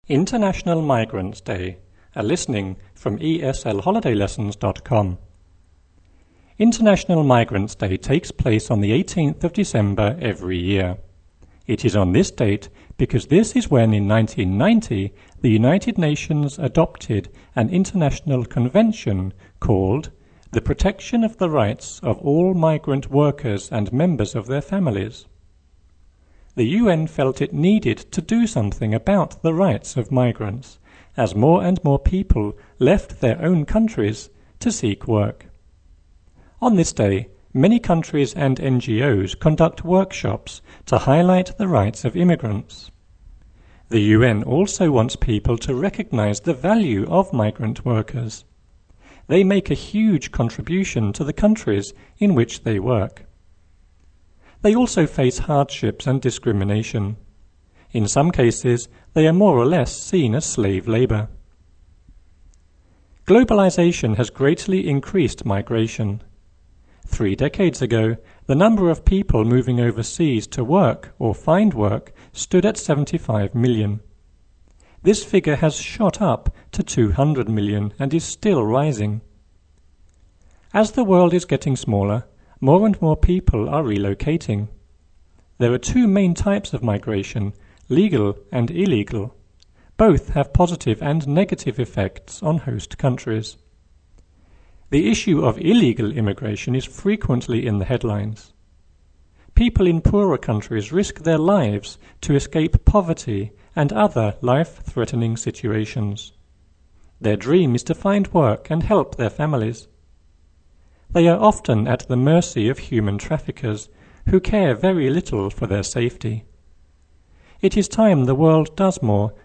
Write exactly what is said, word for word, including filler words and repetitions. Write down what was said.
International Migrants Day, a listening from E S L holiday lessons dot com. International Migrants Day takes place on the eighteenth of December every year. It is on this date because this is when in nineteen ninety the United Nations adopted an international convention called The Protection of the Rights of All Migrant Workers and Members of Their Families. The U N felt it needed to do something about the rights of migrants, as more and more people left their own countries to seek work. On this day, many countries and N G Os conduct workshops to highlight the rights of immigrants. The U N also wants people to recognize the value of migrant workers. They make a huge contribution to the countries in which they work. They also face hardships and discrimination. In some cases, they are more or less seen as slave labor. Globalization has greatly increased migration. Three decades ago, the number of people moving overseas to work or find work stood at seventy-five million. This figure has shot up to two hundred million and is still rising. As the world is getting smaller, more and more people are relocating. There are two main types of migration, legal and illegal. Both have positive and negative effects on host countries. The issue of illegal immigration is frequently in the headlines. People in poorer countries risk their lives to escape poverty and other life-threatening situations. Their dream is to find work and help their families. They are often at the mercy of human traffickers who care very little for their safety. It is time the world does more